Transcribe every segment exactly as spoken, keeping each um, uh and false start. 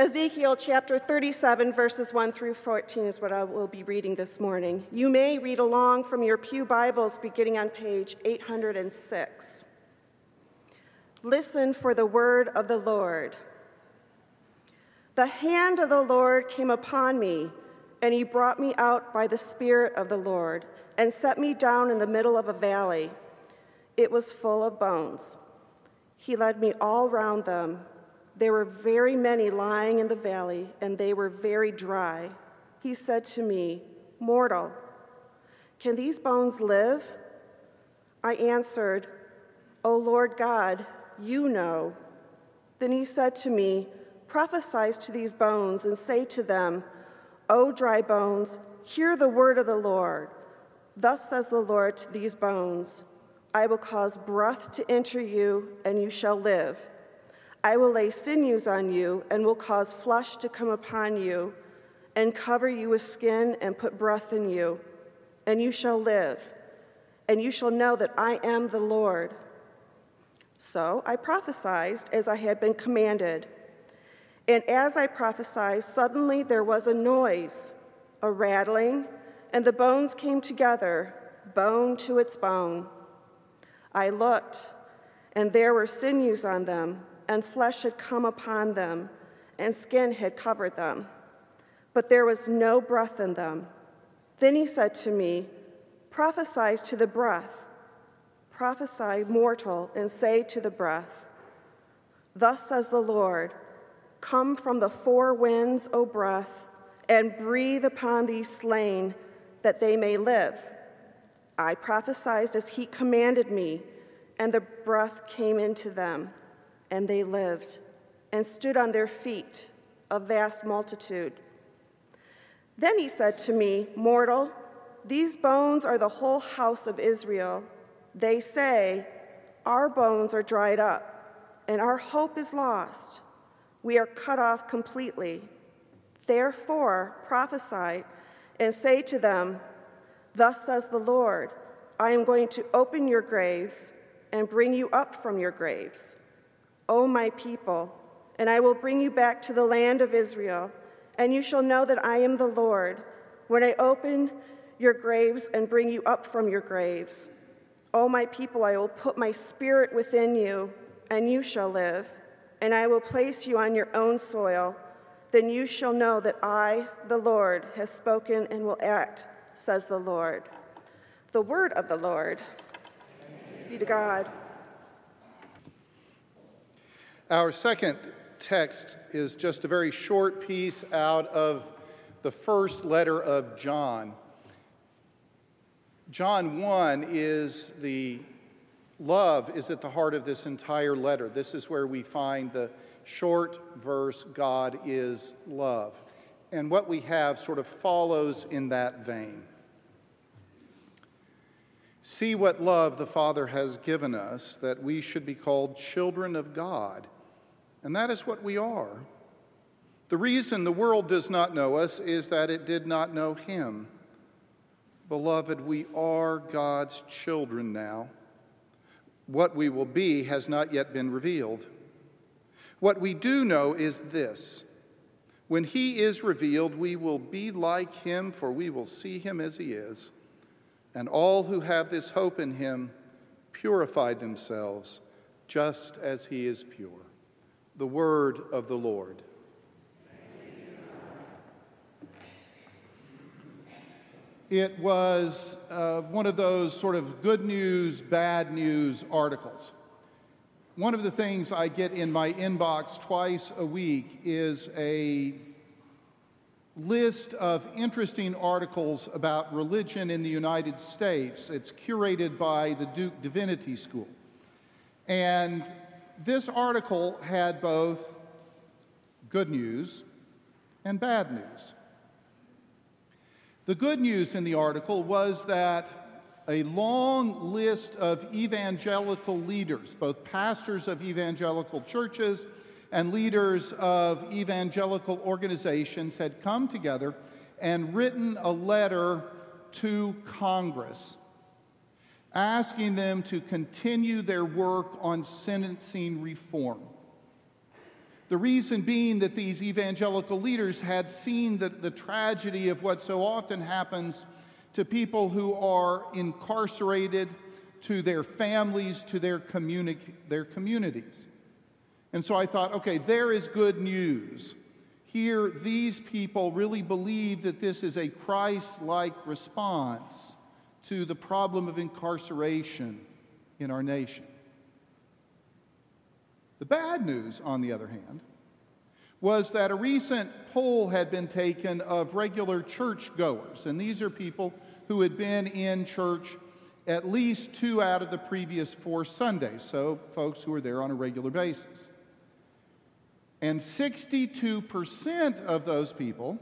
Ezekiel chapter thirty-seven, verses one through fourteen is what I will be reading this morning. You may read along from your pew Bibles beginning on page eight hundred six. Listen for the word of the Lord. The hand of the Lord came upon me, and he brought me out by the Spirit of the Lord and set me down in the middle of a valley. It was full of bones. He led me all round them. There were very many lying in the valley, and they were very dry. He said to me, "Mortal, can these bones live?" I answered, "O Lord God, you know." Then he said to me, "Prophesy to these bones and say to them, O dry bones, hear the word of the Lord. Thus says the Lord to these bones, I will cause breath to enter you, and you shall live. I will lay sinews on you, and will cause flesh to come upon you, and cover you with skin, and put breath in you, and you shall live, and you shall know that I am the Lord." So I prophesied as I had been commanded. And as I prophesied, suddenly there was a noise, a rattling, and the bones came together, bone to its bone. I looked, and there were sinews on them, and flesh had come upon them, and skin had covered them. But there was no breath in them. Then he said to me, "Prophesy to the breath. Prophesy, mortal, and say to the breath, Thus says the Lord, come from the four winds, O breath, and breathe upon these slain, that they may live." I prophesied as he commanded me, and the breath came into them, and they lived, and stood on their feet, a vast multitude. Then he said to me, "Mortal, these bones are the whole house of Israel. They say, our bones are dried up, and our hope is lost. We are cut off completely. Therefore prophesy and say to them, Thus says the Lord, I am going to open your graves and bring you up from your graves, O my people, and I will bring you back to the land of Israel, and you shall know that I am the Lord, when I open your graves and bring you up from your graves. O my people, I will put my spirit within you, and you shall live, and I will place you on your own soil. Then you shall know that I, the Lord, have spoken and will act, says the Lord. The word of the Lord. Be to God. Our second text is just a very short piece out of the first letter of John. John one is the love is at the heart of this entire letter. This is where we find the short verse, God is love. And what we have sort of follows in that vein. See what love the Father has given us, that we should be called children of God. And that is what we are. The reason the world does not know us is that it did not know him. Beloved, we are God's children now. What we will be has not yet been revealed. What we do know is this: when he is revealed, we will be like him, for we will see him as he is. And all who have this hope in him purify themselves, just as he is pure. The word of the Lord. It was uh, one of those sort of good news, bad news articles. One of the things I get in my inbox twice a week is a list of interesting articles about religion in the United States. It's curated by the Duke Divinity School. And this article had both good news and bad news. The good news in the article was that a long list of evangelical leaders, both pastors of evangelical churches and leaders of evangelical organizations, had come together and written a letter to Congress asking them to continue their work on sentencing reform. The reason being that these evangelical leaders had seen the, the tragedy of what so often happens to people who are incarcerated, to their families, to their, communi- their communities. And so I thought, okay, there is good news. Here, these people really believe that this is a Christ-like response to the problem of incarceration in our nation. The bad news, on the other hand, was that a recent poll had been taken of regular churchgoers, and these are people who had been in church at least two out of the previous four Sundays, so folks who were there on a regular basis. And sixty-two percent of those people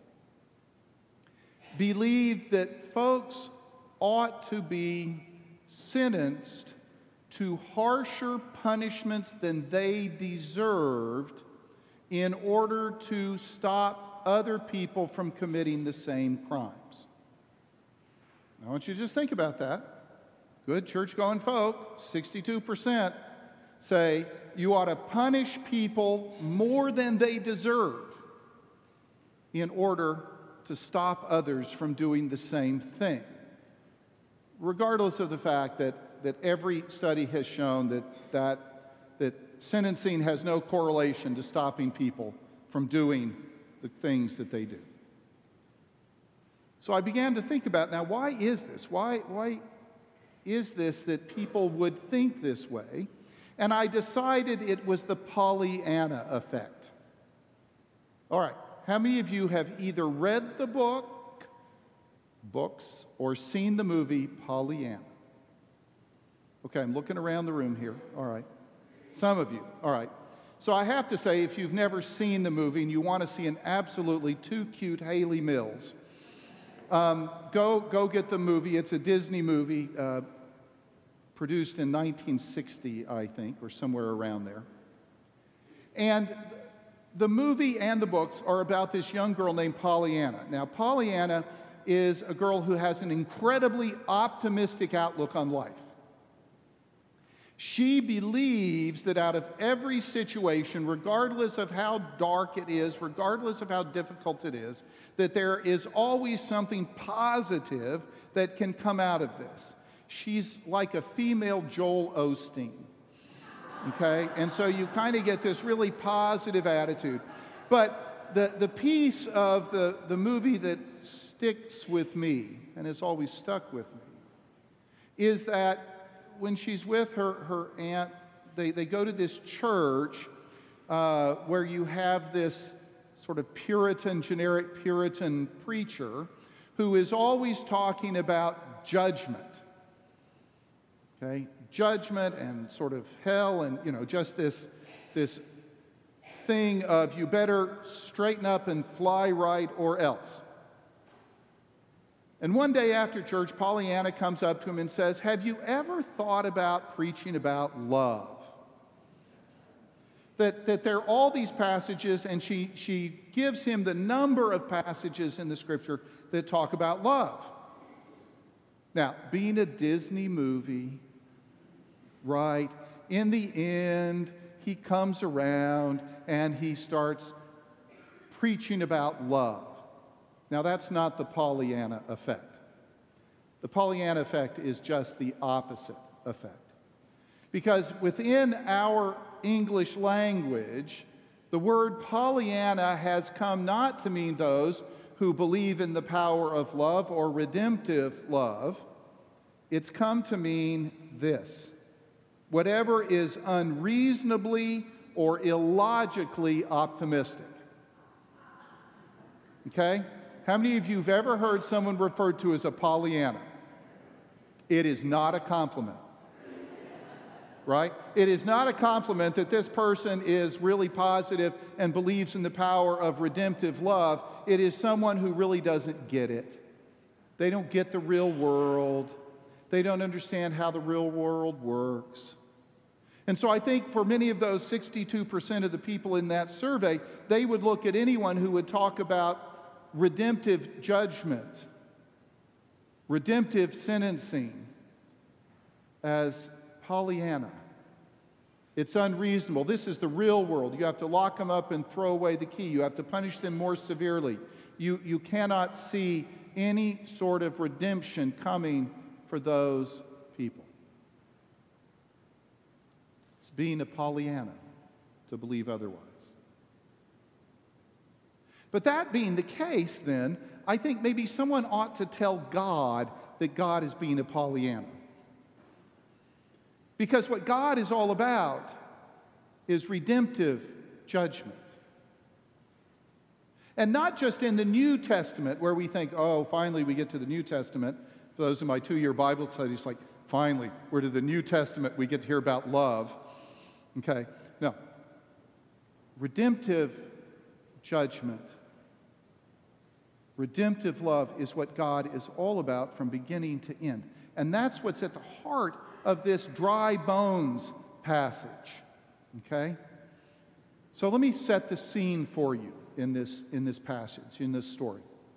believed that folks ought to be sentenced to harsher punishments than they deserved in order to stop other people from committing the same crimes. I want you to just think about that. Good church-going folk, sixty-two percent, say you ought to punish people more than they deserve in order to stop others from doing the same thing, regardless of the fact that that every study has shown that, that, that sentencing has no correlation to stopping people from doing the things that they do. So I began to think about, now, why is this? Why, why is this that people would think this way? And I decided it was the Pollyanna effect. All right, how many of you have either read the book, books, or seen the movie Pollyanna? Okay, I'm looking around the room here. All right. Some of you. All right. So I have to say, if you've never seen the movie and you want to see an absolutely too cute Hayley Mills, um, go, go get the movie. It's a Disney movie uh, produced in nineteen sixty, I think, or somewhere around there. And the movie and the books are about this young girl named Pollyanna. Now, Pollyanna is a girl who has an incredibly optimistic outlook on life. She believes that out of every situation, regardless of how dark it is, regardless of how difficult it is, that there is always something positive that can come out of this. She's like a female Joel Osteen, okay? And so you kind of get this really positive attitude. But the, the piece of the, the movie that sticks with me, and has always stuck with me, is that when she's with her, her aunt, they, they go to this church uh, where you have this sort of Puritan, generic Puritan preacher who is always talking about judgment. Okay? Judgment and sort of hell and, you know, just this, this thing of you better straighten up and fly right or else. And one day after church, Pollyanna comes up to him and says, "Have you ever thought about preaching about love?" That, that there are all these passages, and she, she gives him the number of passages in the scripture that talk about love. Now, being a Disney movie, right, in the end, he comes around and he starts preaching about love. Now, that's not the Pollyanna effect. The Pollyanna effect is just the opposite effect. Because within our English language, the word Pollyanna has come not to mean those who believe in the power of love or redemptive love. It's come to mean this: whatever is unreasonably or illogically optimistic. Okay? How many of you have ever heard someone referred to as a Pollyanna? It is not a compliment, right? It is not a compliment that this person is really positive and believes in the power of redemptive love. It is someone who really doesn't get it. They don't get the real world. They don't understand how the real world works. And so I think for many of those sixty-two percent of the people in that survey, they would look at anyone who would talk about redemptive judgment, redemptive sentencing, as Pollyanna. It's unreasonable. This is the real world. You have to lock them up and throw away the key. You have to punish them more severely. You, you cannot see any sort of redemption coming for those people. It's being a Pollyanna to believe otherwise. But that being the case, then, I think maybe someone ought to tell God that God is being a Pollyanna. Because what God is all about is redemptive judgment. And not just in the New Testament, where we think, oh, finally we get to the New Testament. For those in my two-year Bible studies, like, finally, we're to the New Testament, we get to hear about love. Okay, no. Redemptive judgment, redemptive love is what God is all about from beginning to end. And that's what's at the heart of this dry bones passage, okay? So let me set the scene for you in this, in this passage, in this story.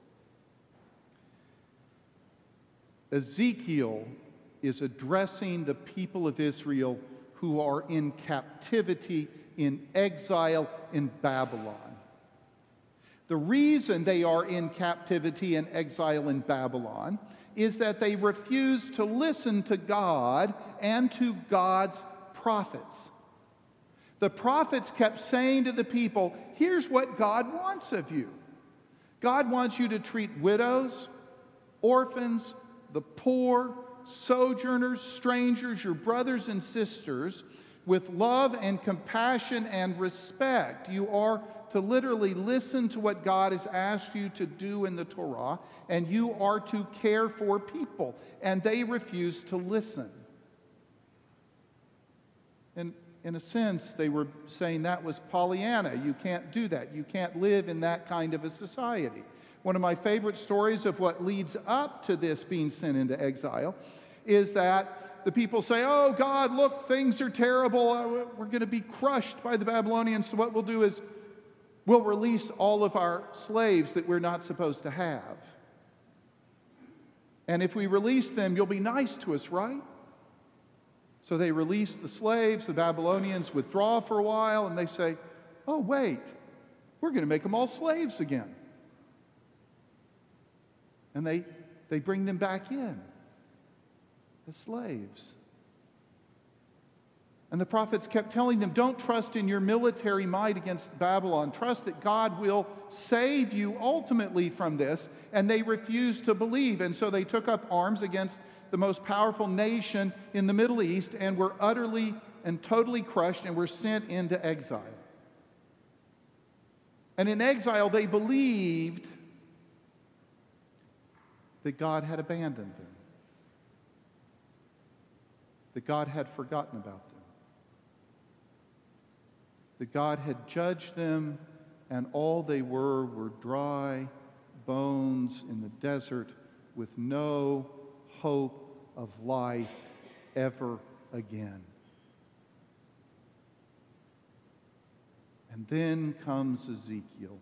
Ezekiel is addressing the people of Israel who are in captivity, in exile in Babylon. The reason they are in captivity and exile in Babylon is that they refuse to listen to God and to God's prophets. The prophets kept saying to the people, here's what God wants of you. God wants you to treat widows, orphans, the poor, sojourners, strangers, your brothers and sisters, with love and compassion and respect. You are to literally listen to what God has asked you to do in the Torah, and you are to care for people. And they refuse to listen. And in a sense, they were saying that was Pollyanna. You can't do that. You can't live in that kind of a society. One of my favorite stories of what leads up to this being sent into exile is that the people say, oh, God, look, things are terrible. We're going to be crushed by the Babylonians. So what we'll do is we'll release all of our slaves that we're not supposed to have. And if we release them, you'll be nice to us, right? So they release the slaves. The Babylonians withdraw for a while, and they say, oh, wait, we're going to make them all slaves again. And they, they bring them back in as slaves. And the prophets kept telling them, don't trust in your military might against Babylon. Trust that God will save you ultimately from this. And they refused to believe. And so they took up arms against the most powerful nation in the Middle East and were utterly and totally crushed and were sent into exile. And in exile, they believed that God had abandoned them, that God had forgotten about them, that God had judged them, and all they were were dry bones in the desert with no hope of life ever again. And then comes Ezekiel,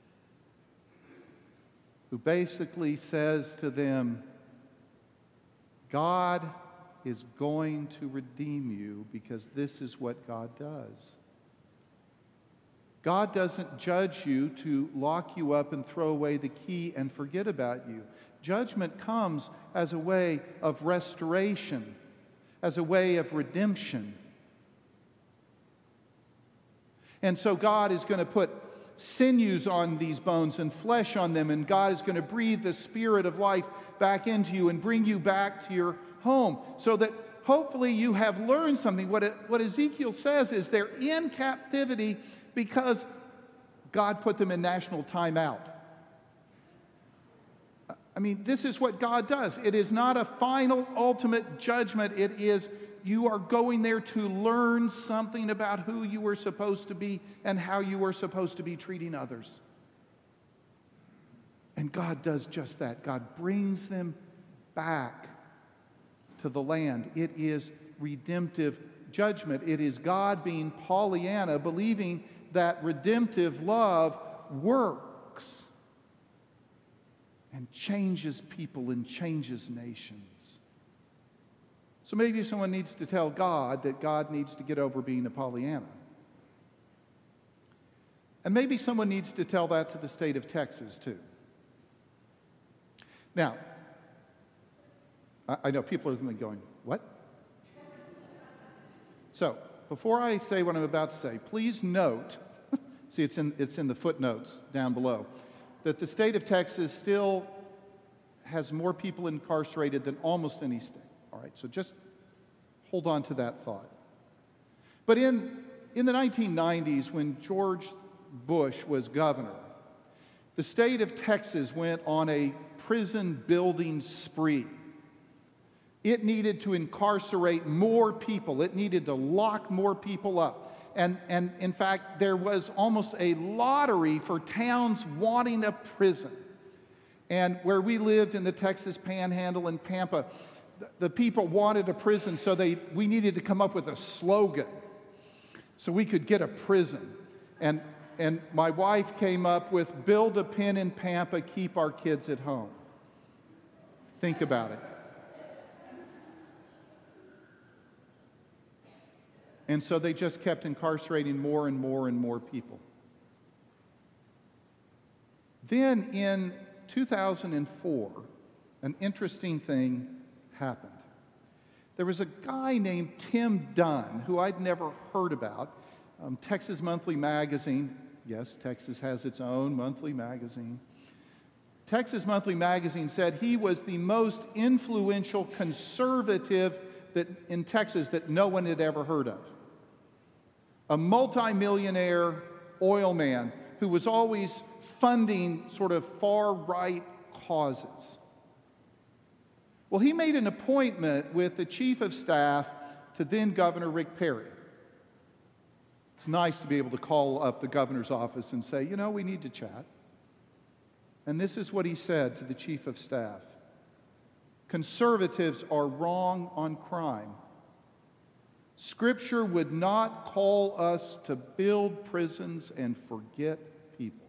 who basically says to them, God is going to redeem you because this is what God does. God doesn't judge you to lock you up and throw away the key and forget about you. Judgment comes as a way of restoration, as a way of redemption. And so God is going to put sinews on these bones and flesh on them, and God is going to breathe the spirit of life back into you and bring you back to your home so that hopefully you have learned something. What, it, what Ezekiel says is they're in captivity because God put them in national timeout. I mean, this is what God does. It is not a final, ultimate judgment. It is you are going there to learn something about who you were supposed to be and how you were supposed to be treating others. And God does just that. God brings them back to the land. It is redemptive judgment. It is God being Pollyanna, believing that redemptive love works and changes people and changes nations. So maybe someone needs to tell God that God needs to get over being a Pollyanna. And maybe someone needs to tell that to the state of Texas, too. Now, I, I know people are going to be going, what? So, before I say what I'm about to say, please note, see it's in, it's in the footnotes down below, that the state of Texas still has more people incarcerated than almost any state. All right, so just hold on to that thought. But in, in the nineteen nineties, when George Bush was governor, the state of Texas went on a prison building spree. It needed to incarcerate more people. It needed to lock more people up. And, and in fact, there was almost a lottery for towns wanting a prison. And where we lived in the Texas Panhandle in Pampa, the, the people wanted a prison, so they, we needed to come up with a slogan so we could get a prison. And, and my wife came up with, "Build a pen in Pampa, keep our kids at home." Think about it. And so they just kept incarcerating more and more and more people. Then in two thousand four, an interesting thing happened. There was a guy named Tim Dunn, who I'd never heard about. Um, Texas Monthly Magazine, yes, Texas has its own monthly magazine. Texas Monthly Magazine said he was the most influential conservative that, in Texas that no one had ever heard of. A multimillionaire oil man who was always funding sort of far-right causes. Well, he made an appointment with the chief of staff to then Governor Rick Perry. It's nice to be able to call up the governor's office and say, you know, we need to chat. And this is what he said to the chief of staff: "Conservatives are wrong on crime. Scripture would not call us to build prisons and forget people."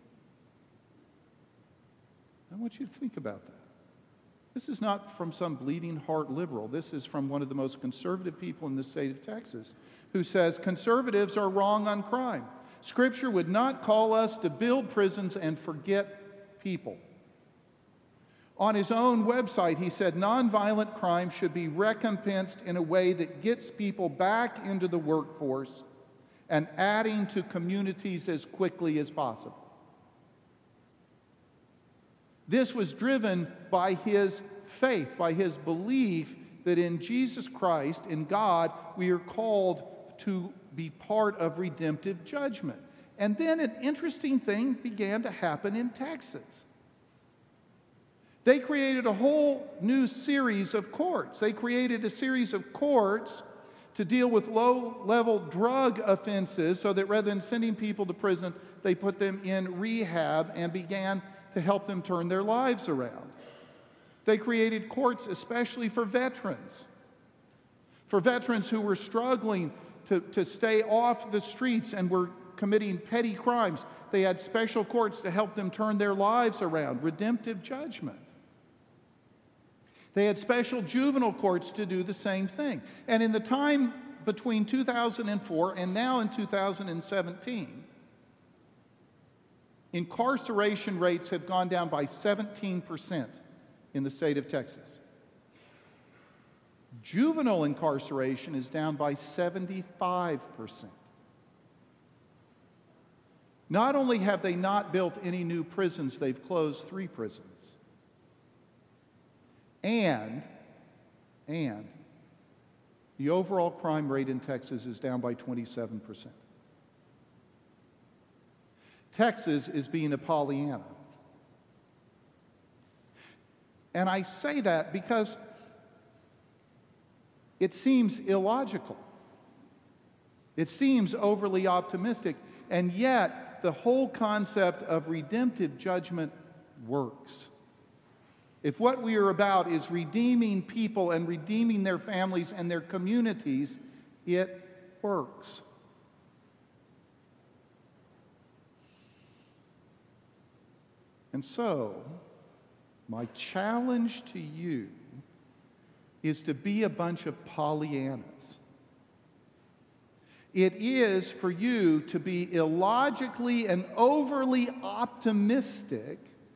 I want you to think about that. This is not from some bleeding heart liberal. This is from one of the most conservative people in the state of Texas, who says conservatives are wrong on crime. Scripture would not call us to build prisons and forget people. On his own website, he said nonviolent crime should be recompensed in a way that gets people back into the workforce and adding to communities as quickly as possible. This was driven by his faith, by his belief that in Jesus Christ, in God, we are called to be part of redemptive judgment. And then an interesting thing began to happen in Texas. They created a whole new series of courts. They created a series of courts to deal with low-level drug offenses, so that rather than sending people to prison, they put them in rehab and began to help them turn their lives around. They created courts especially for veterans, for veterans who were struggling to, to stay off the streets and were committing petty crimes. They had special courts to help them turn their lives around, redemptive judgment. They had special juvenile courts to do the same thing. And in the time between two thousand four and now in two thousand seventeen, incarceration rates have gone down by seventeen percent in the state of Texas. Juvenile incarceration is down by seventy-five percent. Not only have they not built any new prisons, they've closed three prisons. And, and the overall crime rate in Texas is down by twenty-seven percent. Texas is being a Pollyanna. And I say that because it seems illogical. It seems overly optimistic, and yet the whole concept of redemptive judgment works. If what we are about is redeeming people and redeeming their families and their communities, it works. And so, my challenge to you is to be a bunch of Pollyannas. It is for you to be illogically and overly optimistic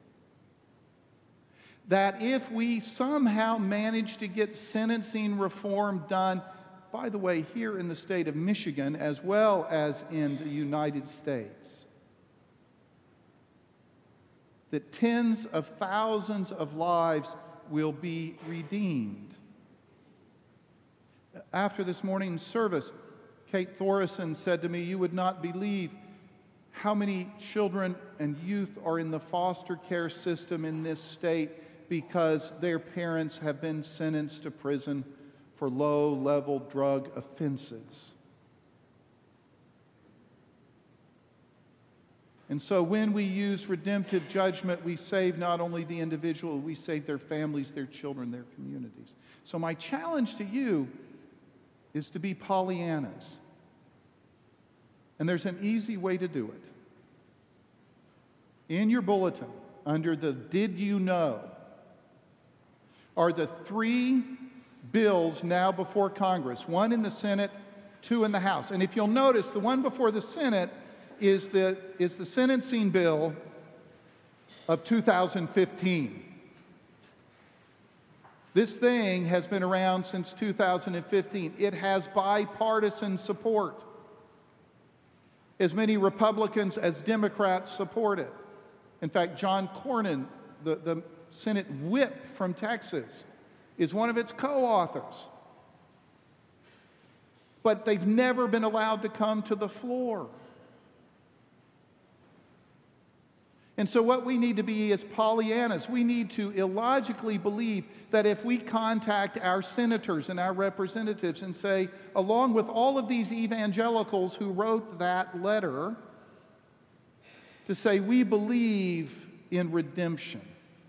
that if we somehow manage to get sentencing reform done, by the way, here in the state of Michigan as well as in the United States, that tens of thousands of lives will be redeemed. After this morning's service, Kate Thorison said to me, "You would not believe how many children and youth are in the foster care system in this state because their parents have been sentenced to prison for low-level drug offenses." And so when we use redemptive judgment, we save not only the individual, we save their families, their children, their communities. So my challenge to you is to be Pollyannas. And there's an easy way to do it. In your bulletin, under the Did You Know, are the three bills now before Congress, one in the Senate, two in the House. And if you'll notice, the one before the Senate is the, is the sentencing bill of two thousand fifteen. This thing has been around since two thousand fifteen. It has bipartisan support. As many Republicans as Democrats support it. In fact, John Cornyn, the, the Senate whip from Texas, is one of its co-authors. But they've never been allowed to come to the floor. And so what we need to be is Pollyannas. We need to illogically believe that if we contact our senators and our representatives and say, along with all of these evangelicals who wrote that letter, to say we believe in redemption.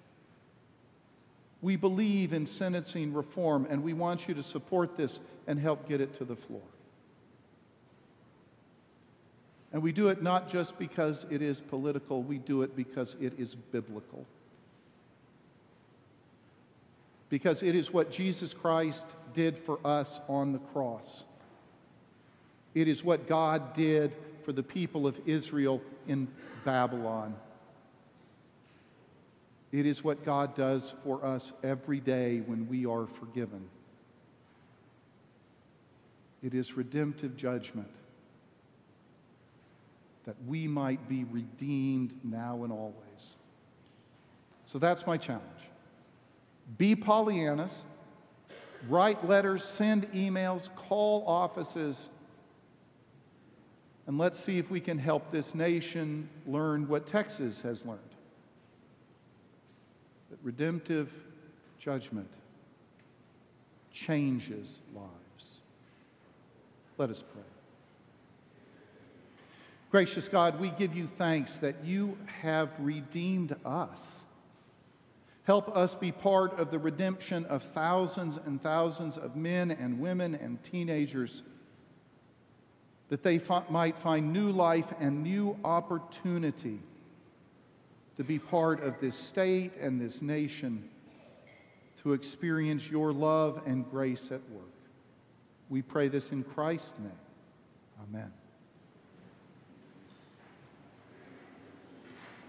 We believe in sentencing reform, and we want you to support this and help get it to the floor. And we do it not just because it is political, we do it because it is biblical. Because it is what Jesus Christ did for us on the cross. It is what God did for the people of Israel in Babylon. It is what God does for us every day when we are forgiven. It is redemptive judgment, that we might be redeemed now and always. So that's my challenge. Be Pollyannas, write letters, send emails, call offices, and let's see if we can help this nation learn what Texas has learned. That redemptive judgment changes lives. Let us pray. Gracious God, we give you thanks that you have redeemed us. Help us be part of the redemption of thousands and thousands of men and women and teenagers, that they fi- might find new life and new opportunity to be part of this state and this nation, to experience your love and grace at work. We pray this in Christ's name. Amen.